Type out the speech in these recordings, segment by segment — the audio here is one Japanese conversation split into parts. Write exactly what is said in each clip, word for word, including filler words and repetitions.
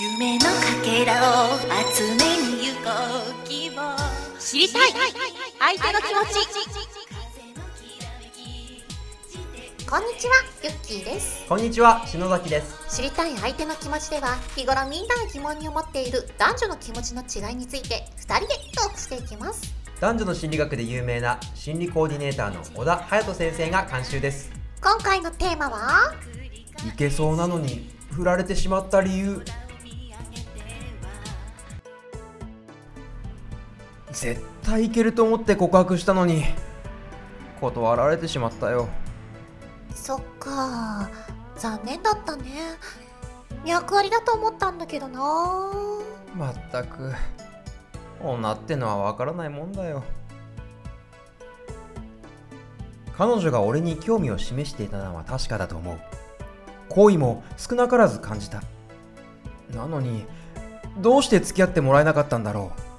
夢のかけらを集めに行こう希望知りたい相手の気持ち。 こんにちは、ゆっきーです。 こんにちは、篠崎です。 知りたい相手の気持ちでは、日頃みんなが疑問に思っている男女の気持ちの違いについてふたりでトークしていきます。 男女の心理学で有名な心理コーディネーターの小田隼人先生が監修です。 今回のテーマは、 いけそうなのに振られてしまった理由。絶対いけると思って告白したのに断られてしまったよ。 そっか、残念だったね。脈ありだと思ったんだけどな。 まったく女ってのはわからないもんだよ。彼女が俺に興味を示していたのは確かだと思う。好意も少なからず感じた。なのにどうして付き合ってもらえなかったんだろう。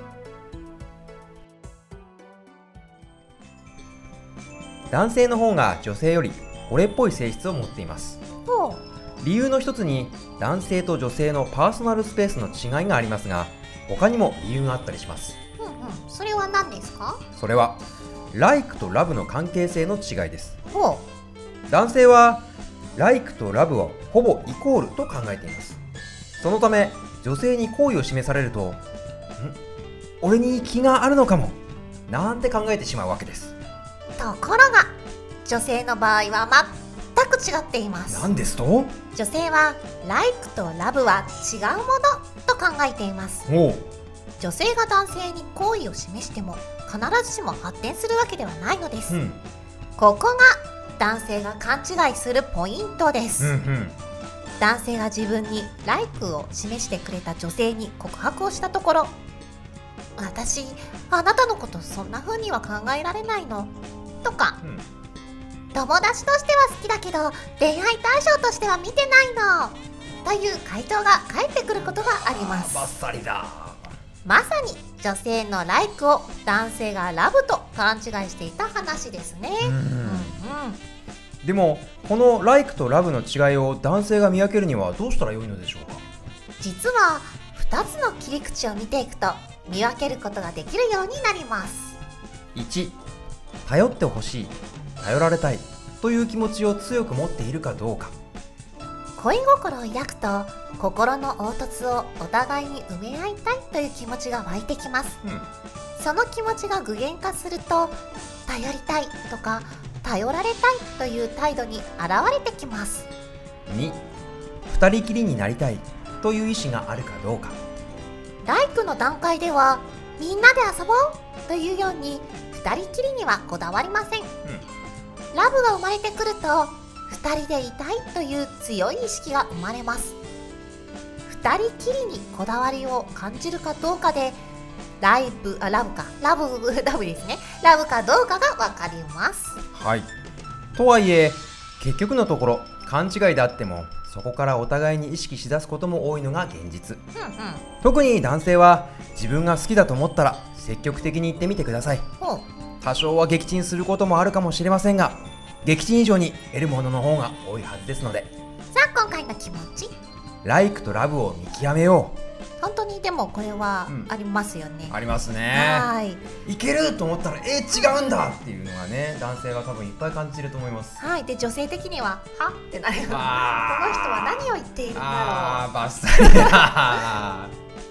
男性の方が女性より俺っぽい性質を持っています。 ほう。 理由の一つに男性と女性のパーソナルスペースの違いがありますが、他にも理由があったりします。 うんうん、それは何ですか？ それはライクとラブの関係性の違いです。 ほう。男性はライクとラブをほぼイコールと考えています。そのため女性に好意を示されると、ん俺に気があるのかもなんて考えてしまうわけです。 ところが女性の場合は全く違っています。 何ですと？ 女性はライクとラブは違うものと考えています。 おう。 女性が男性に好意を示しても必ずしも発展するわけではないのです、うん、ここが男性が勘違いするポイントです、うんうん、男性が自分にライクを示してくれた女性に告白をしたところ、私あなたのことそんな風には考えられないのとか、うん、友達としては好きだけど恋愛対象としては見てないのという回答が返ってくることがあります。 バッサリだ。 まさに女性のライクを男性がラブと勘違いしていた話ですね。うんうんうん、 でもこのライクとラブの違いを男性が見分けるにはどうしたらよいのでしょうか？ 実はふたつの切り口を見ていくと見分けることができるようになります。 いち、頼ってほしい、頼られたいという気持ちを強く持っているかどうか。 恋心を抱くと心の凹凸をお互いに埋め合いたいという気持ちが湧いてきます、うん、その気持ちが具現化すると頼りたいとか頼られたいという態度に現れてきます。 に、二人きりになりたいという意思があるかどうか。 ライクの段階ではみんなで遊ぼうというように二人きりにはこだわりません、うん、ラブが生まれてくると二人でいたいという強い意識が生まれます。二人きりにこだわりを感じるかどうかでライブあラブかラブラブですねラブかどうかが分かります。 はい。とはいえ結局のところ勘違いであってもそこからお互いに意識しだすことも多いのが現実、うんうん、特に男性は自分が好きだと思ったら積極的に言ってみてください。多少は撃沈することもあるかもしれませんが撃沈以上に得るものの方が多いはずですので。 さあ今回の気持ち、 ライクとラブを見極めよう。 本当にでもこれはありますよね、 うん、ありますね。はい、いけると思ったらえー、違うんだっていうのがね男性は多分いっぱい感じると思います。 はい。で女性的にははってなるこの人は何を言っているんだろう。 あーバッサリだ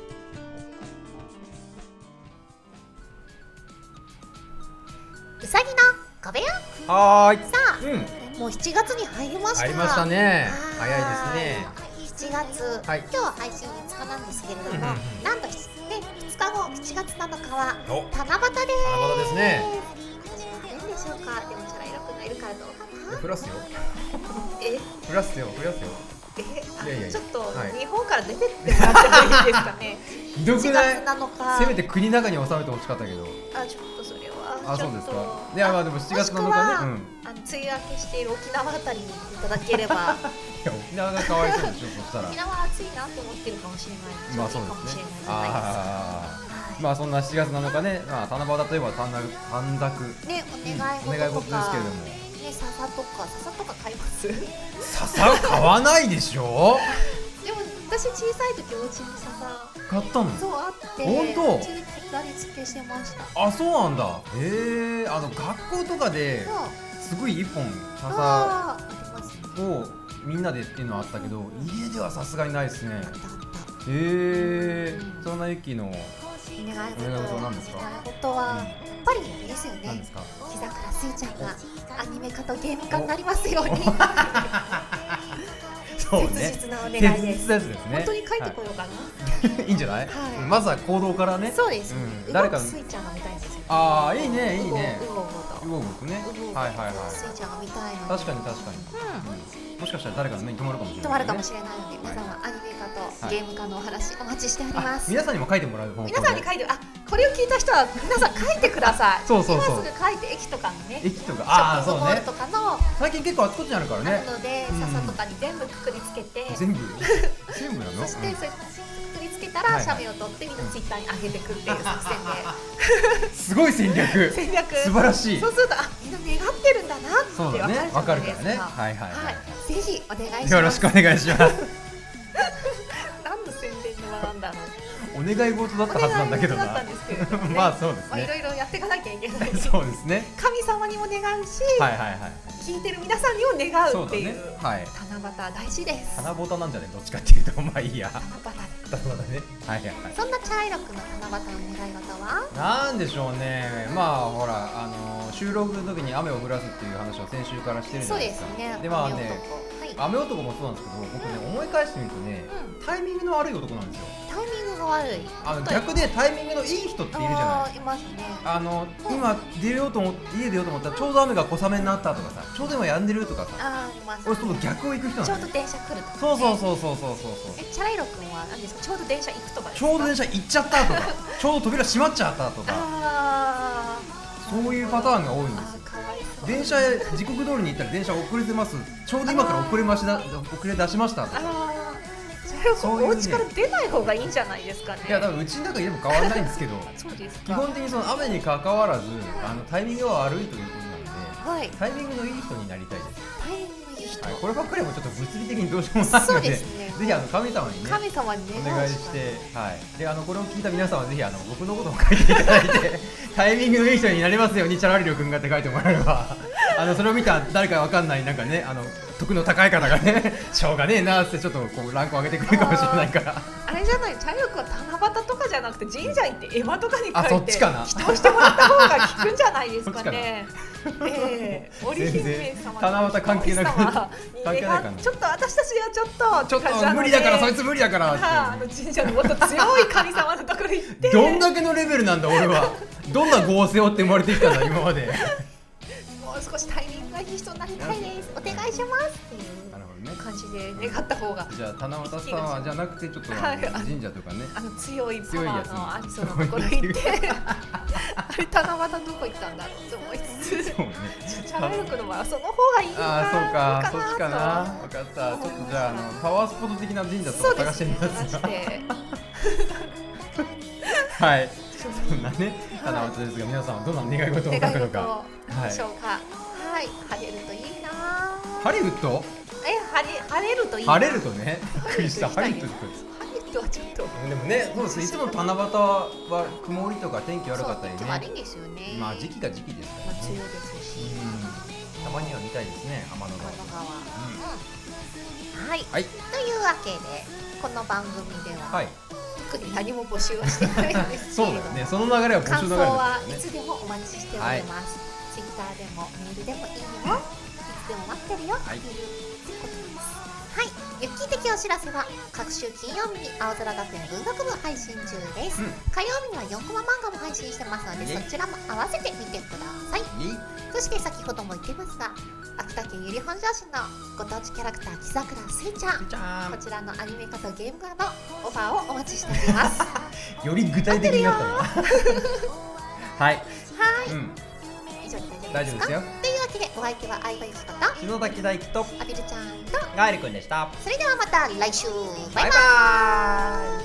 うさぎの小部屋。 はーい。 さあ、うん、もうしちがつに入りました。 入りましたね。早いですね。 しちがつ、はい、今日は配信みっかなんですけれども、うんうんうん、なんと、ね、ふつかごしちがつなのかは七夕です。七夕ですね。 私はあるんでしょうか。でもチャラいろくんがいるからどうかな。 プラスよえプラスよプラスよえいやいやいやちょっと、はい、日本から出てってもらってもいいですかね。 ひどくない？しちがつなのかせめて国の中に収めてほしかったけど。 あ、ちょっとそれはあ、そうですか。いやまあでもしちがつなのかね、 うん、あの梅雨明けしている沖縄あたりに行っていただければいや沖縄がかわいそうでしょそしたら。 沖縄は暑いなって思ってるかもしれない。まあそうですね。ああ、まあそんなしちがつなのかね、まあ七夕といえば短冊ね、お願い事とか、 ですけれども、ね、 笹とか笹とか買います？ 笹買わないでしょ。 でも私小さい時お家にさ買ったの？ そうあって、 本当？ うちで左付けしてました。 あ、そうなんだ。へえ、あの学校とかですごい一本笹あーありますね。 をみんなでっていうのはあったけど、家ではさすがにないですね。 あったあった。 へえ、そんなゆきのお願い事お願い事は何ですか？ お願い事はやっぱりあれですよね。 何ですか？ 木桜すいちゃんがアニメ化とゲーム化になりますように。 そうね。 切実なお願いです。 切実なやつですね。 本当に書いてこようかな。 はい、いいんじゃない？ はいまずは行動からね。 そうです。 うん、 誰か誰かのスイちゃんが見たいんですよ。 ああ、いいね、いいね。 うごうごと。 うごうごとね。 うごうごはいはいはい。 スイちゃんが見たいので。 確かに確かに。 うん。 もしかしたら誰かの目に留まるかもしれない、ね。 止まるかもしれないので、皆さんはアニメ化とゲーム化のお話お待ちしております。 皆さんにも書いてもらう方向で。 皆さんに書いて、あ、これを聞いた人は皆さん書いてください。 そうそうそう。 今すぐ書いて、駅とかのね。 駅とか、ああ、そうね。 とかの最近結構あちこちにあるからね。 あるので、笹とかに全部くくりつけて。 全部。全部なの？ そしてそれくくりつけたら写メを撮ってみんなツイッターに上げてくっていう作戦で。 すごい戦略。 戦略。 素晴らしい。 そうすると、あ、みんな願ってるんだなってわかるじゃないですか。 はいはいはい。 ぜひお願いします。 よろしくお願いします。 何の宣伝の場なんだろう。 お願い事だったはずなんだけどな。まあそうですね。 いろいろやっていかなきゃいけない。 そうですね。 神様にも願うし、 はいはいはい。 聞いてる皆さんにも願うっていう。 はい。 七夕大事です。 七夕なんじゃね、どっちかっていうと、まあいいや。 七夕。 七夕ね。はいはいはい。 そんなチャイロックの七夕の願い事は？ なんでしょうね。まあほら、あの収録の時に雨を降らすっていう話を先週からしてるじゃないですか。 そうですね。 でまあね、雨男もそうなんですけど、僕ね思い返してみるとね、タイミングの悪い男なんですよ。 タイミングが悪い。 あの逆でタイミングのいい人っているじゃない。 いますね。 あの今出ようと思って家出ようと思ったらちょうど雨が小雨になったとかさ、ちょうど今止んでるとかさ。 ああ、います。 俺ちょっと逆を行く人なんだ。 ちょうど電車来るとか。 そうそうそうそうそうそう。 え、チャイロ君は何ですか？ちょうど電車行くとか。 ちょうど電車行っちゃったとか、ちょうど扉閉まっちゃったとか。 ああ。 そういうパターンが多いんですよ。電車へ時刻通りに行ったら電車遅れてます。ちょうど今から遅れましだ遅れ出しましたとか。 そういうお家から出ない方がいいんじゃないですかね。 いや、多分うちの中でも変わらないんですけど。 そうですか。 基本的にその雨に関わらず、あのタイミングが悪いということなので、 はい、 タイミングのいい人になりたいです。 タイミングのいい人。 はい、こればっかりもちょっと物理的にどうしようもないので、 ね、 ぜひあの神様にね、 神様にねお願いして、はい。であのこれを聞いた皆さんはぜひあの僕のことを書いていただいて、タイミングのいい人になりますようにチャラリロ君がって書いてもらえれば、あのそれを見た誰かわかんないなんかね、あの得の高い方がね、しょうがねえなってちょっとこうランクを上げてくるかもしれないから。 あれじゃない、チャイロ君は七夕とかじゃなくて神社行って絵馬とかに書いて、 あ、そっちかな。 祈祷してもらった方が効くんじゃないですかね。ええ、織姫様七夕関係なく関係ないかな。 ちょっと私たちはちょっとちょっと無理だから、そいつ無理だからって。 あの神社のもっと強い神様のところ行って。 どんだけのレベルなんだ俺は。どんな業を背負って生まれてきたんだ今まで。 もう少しタイミングがいい人になりたいです。お願いしますっていう感じで願った方が。 じゃあ七夕さんはじゃなくてちょっと神社とかね。 あの強いパワーのありそうなところ行って。あれ七夕どこ行ったんだろうと思いつつ。そうね。チャライロクの場合はその方がいいかな。 あ、そうか、そっちかな。分かった。ちょっとじゃああのパワースポット的な神社とか探してみますか。はい。そんなね、七夕ですが、皆さんはどんな願い事を書くのか。 でしょうか。はい、晴れるといいな。 ハリウッド？ え、晴れ晴れるといいな。 晴れるとね。びっくりした。ハリウッドって。 ハリウッドはちょっと。 でもね、そうですね。いつも七夕は曇りとか天気悪かったりね。 悪いですよね。 まあ時期が時期ですからね。 梅雨ですし。 たまには見たいですね、天の川。 はい。というわけで、この番組では。特に何も募集はしてないんですけど。 そうだよね。その流れは募集の流れですね。 感想はいつでもお待ちしております。ツイッターでもメールでもいいよ。いつでも待ってるよっていうことです。はい。ユッキー的お知らせは各週金曜日に青空学園文学部配信中です。火曜日にはよんコマ漫画も配信してますので、そちらも合わせて見てください。そして先ほども言ってますが、秋田県由利本荘市のご当地キャラクター木桜すいちゃん、こちらのアニメ化とゲーム化のオファーをお待ちしております。 より具体的になったな。はい。 はい。以上で大丈夫ですか？ というわけでお相手は相葉ゆきこと篠崎大輝とアビルちゃんとガエルくんでした。 それではまた来週。バイバーイ。